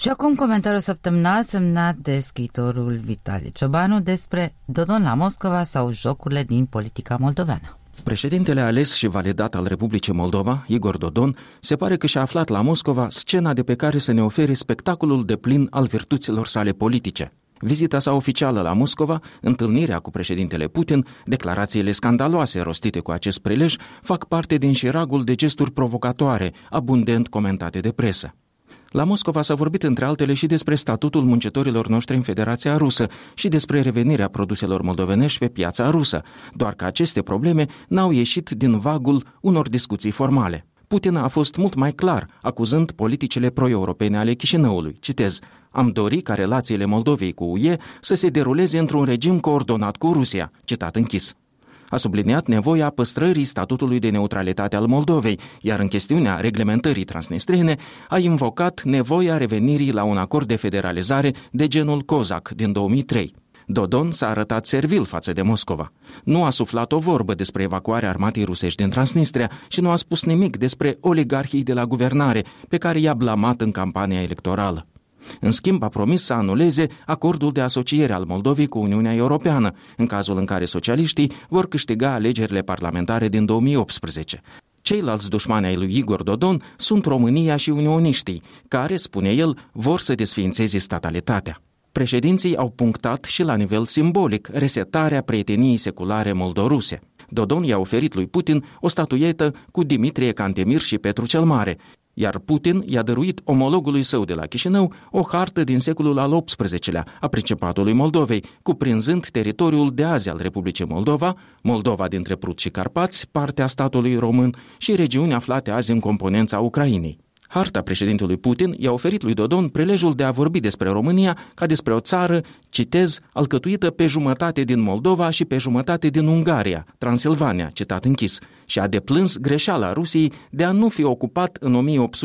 Și acum comentariul săptămânal semnat de scriitorul Vitalie Ciobanu despre Dodon la Moscova sau jocurile din politica moldoveană. Președintele ales și validat al Republicii Moldova, Igor Dodon, se pare că și-a aflat la Moscova scena de pe care să ne ofere spectacolul deplin al virtuților sale politice. Vizita sa oficială la Moscova, întâlnirea cu președintele Putin, declarațiile scandaloase rostite cu acest prilej fac parte din șiragul de gesturi provocatoare, abundent comentate de presă. La Moscova s-a vorbit între altele și despre statutul muncitorilor noștri în Federația Rusă și despre revenirea produselor moldovenești pe piața rusă, doar că aceste probleme n-au ieșit din vagul unor discuții formale. Putin a fost mult mai clar, acuzând politicile pro-europene ale Chișinăului. Citez: "Am dori ca relațiile Moldovei cu UE să se deruleze într-un regim coordonat cu Rusia." Citat închis. A subliniat nevoia păstrării statutului de neutralitate al Moldovei, iar în chestiunea reglementării transnistriene a invocat nevoia revenirii la un acord de federalizare de genul COSAC din 2003. Dodon s-a arătat servil față de Moscova. Nu a suflat o vorbă despre evacuarea armatei rusești din Transnistria și nu a spus nimic despre oligarhii de la guvernare, pe care i-a blamat în campania electorală. În schimb, a promis să anuleze acordul de asociere al Moldovei cu Uniunea Europeană, în cazul în care socialiștii vor câștiga alegerile parlamentare din 2018. Ceilalți dușmani ai lui Igor Dodon sunt România și unioniștii, care, spune el, vor să desființeze statalitatea. Președinții au punctat și la nivel simbolic resetarea prieteniei seculare moldoruse. Dodon i-a oferit lui Putin o statuietă cu Dimitrie Cantemir și Petru cel Mare, iar Putin i-a dăruit omologului său de la Chișinău o hartă din secolul al XVIII-lea a Principatului Moldovei, cuprinzând teritoriul de azi al Republicii Moldova, Moldova dintre Prut și Carpați, partea statului român și regiuni aflate azi în componența Ucrainei. Harta președintelui Putin i-a oferit lui Dodon prilejul de a vorbi despre România ca despre o țară, citez, alcătuită pe jumătate din Moldova și pe jumătate din Ungaria, Transilvania, citat închis, și a deplâns greșeala Rusiei de a nu fi ocupat în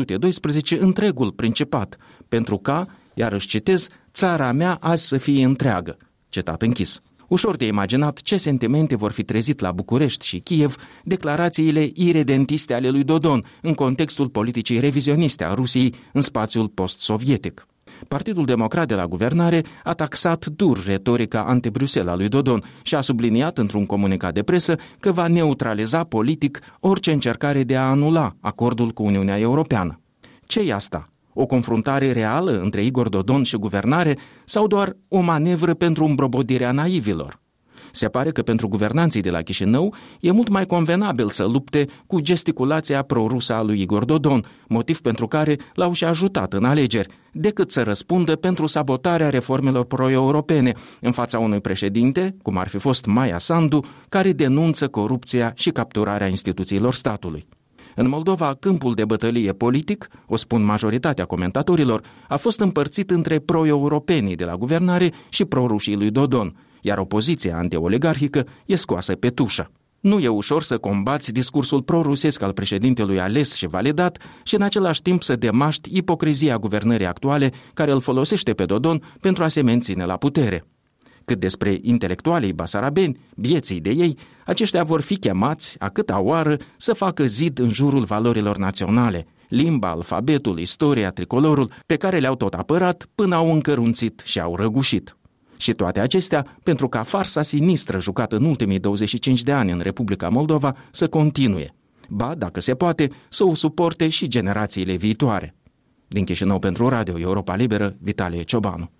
1812 întregul principat, pentru ca, iarăși citez, țara mea azi să fie întreagă, citat închis. Ușor de imaginat ce sentimente vor fi trezit la București și Kiev declarațiile iredentiste ale lui Dodon în contextul politicii revizioniste a Rusiei în spațiul post-sovietic. Partidul Democrat de la guvernare a taxat dur retorica anti-Bruxelles a lui Dodon și a subliniat într-un comunicat de presă că va neutraliza politic orice încercare de a anula acordul cu Uniunea Europeană. Ce-i asta? O confruntare reală între Igor Dodon și guvernare sau doar o manevră pentru îmbrobodirea naivilor? Se pare că pentru guvernanții de la Chișinău e mult mai convenabil să lupte cu gesticulația pro-rusă a lui Igor Dodon, motiv pentru care l-au și ajutat în alegeri, decât să răspundă pentru sabotarea reformelor pro-europene în fața unui președinte, cum ar fi fost Maia Sandu, care denunță corupția și capturarea instituțiilor statului. În Moldova, câmpul de bătălie politic, o spun majoritatea comentatorilor, a fost împărțit între pro-europenii de la guvernare și pro-rușii lui Dodon, iar opoziția anti-oligarhică e scoasă pe tușă. Nu e ușor să combați discursul pro-rusesc al președintelui ales și validat și în același timp să demaști ipocrizia guvernării actuale care îl folosește pe Dodon pentru a se menține la putere. Cât despre intelectualii basarabeni, bieții de ei, aceștia vor fi chemați, a câta oară, să facă zid în jurul valorilor naționale, limba, alfabetul, istoria, tricolorul, pe care le-au tot apărat până au încărunțit și au răgușit. Și toate acestea pentru ca farsa sinistră jucată în ultimii 25 de ani în Republica Moldova să continue. Ba, dacă se poate, să o suporte și generațiile viitoare. Din Chișinău pentru Radio Europa Liberă, Vitalie Ciobanu.